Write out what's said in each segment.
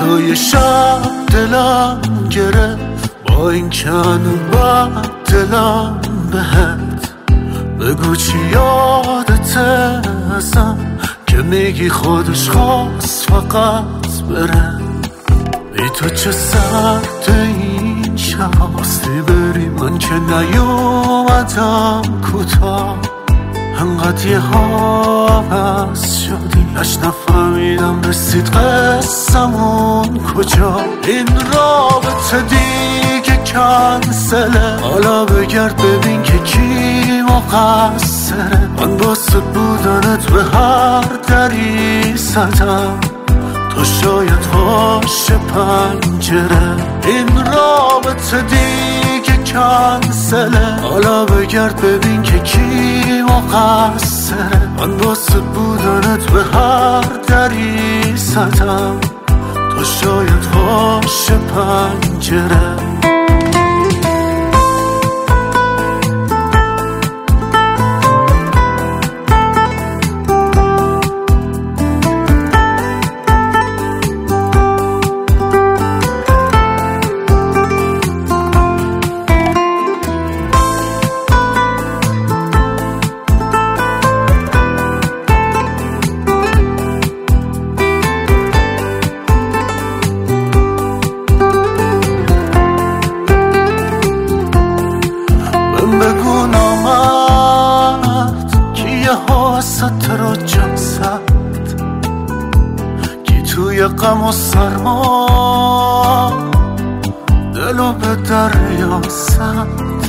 یه شب دلم گرفت با این کن بعد دلم بهت بگو چی یادته ازم که میگی خودش خواست فقط بره بی تو چه سرد این شب باستی بری من که نیومدم کوتاه انقدر یه حافظ شدی اش نفهمیدم رسید قصمون کجا این رابطه دیگه کنسله حالا بگرد ببین که کی مقصره من واسه بودنت به هر دری زدم تو شاید باشه پنجره این رابطه دیگه کنسله حالا بگرد ببین که کی مقصره من واسه بودنت به هر دری زدم تو شاید باشه پنجره بگو نامرد کیه حواست رو جمع زد کی توی غم و سرما دلو به دریا زد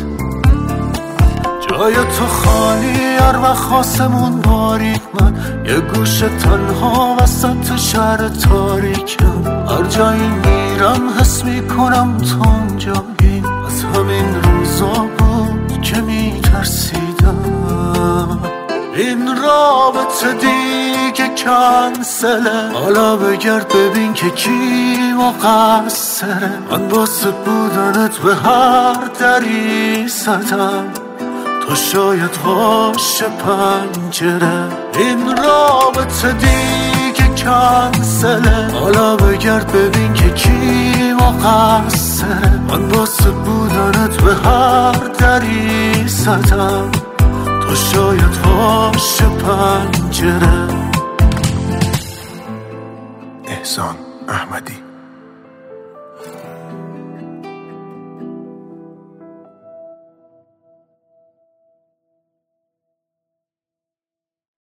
جای تو خالی هر وقت آسمون باریک من یه گوشه تنها وسط شهر تاریکم هر جایی میرم حس میکنم تو اونجایی از همین روزا که میترسیدم این رابطه دیگه کنسله حالا بگرد ببین که کی مقصره من واسه بودنت به هر دری زدم تو شاید باشه پنجره این رابطه دیگه کنسله حالا بگرد ببین که کی مقصره من واسه بودنت به هر دری زدم تو شاید باشه پنجره. احسان احمدی.